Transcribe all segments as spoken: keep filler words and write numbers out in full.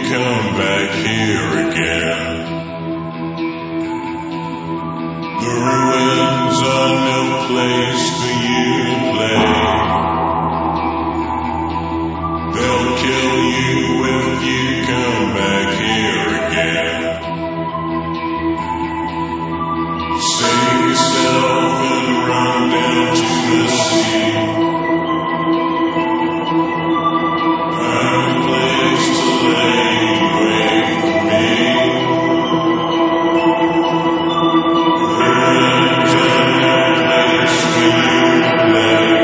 come back here again. The ruins are no place for you to play. They'll kill you if you come back here again. Save yourself and run down to the sea. Find a place to lay away from me. Ruins are no place for you to play.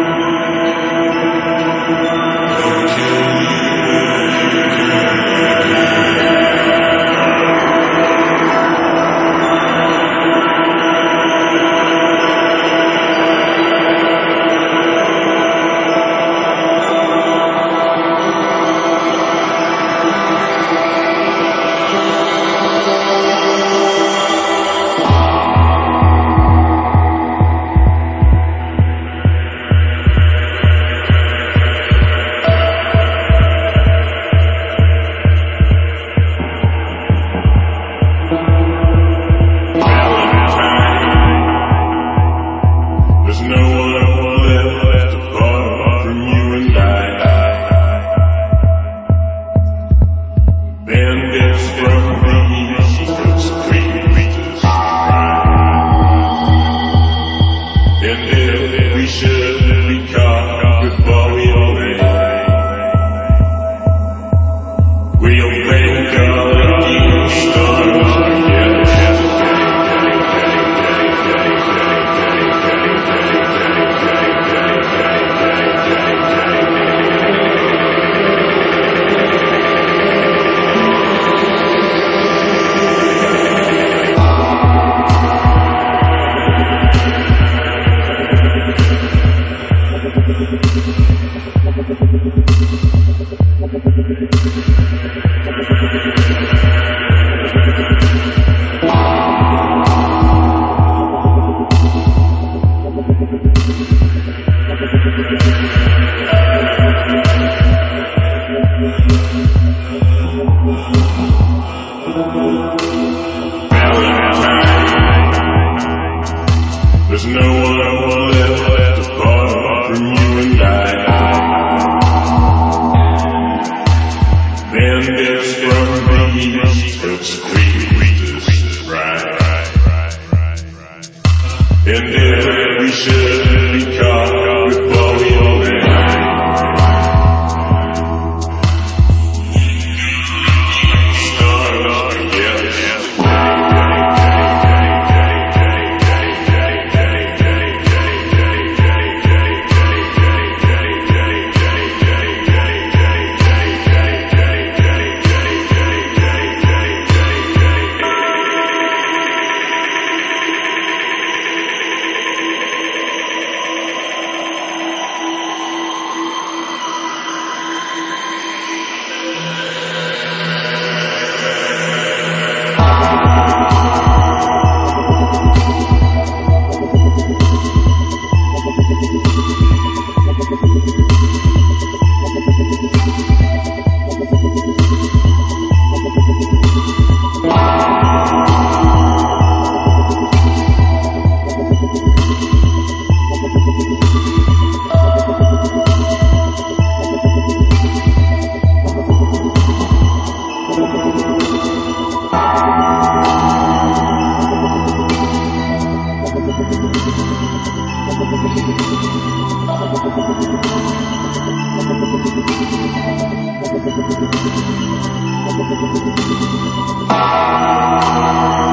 They'll kill you if you come back here. There's no one left apart from you and I. Bandits from the east have squeezed us right. And if we should be caught with Bowie all night, start again. Thank you.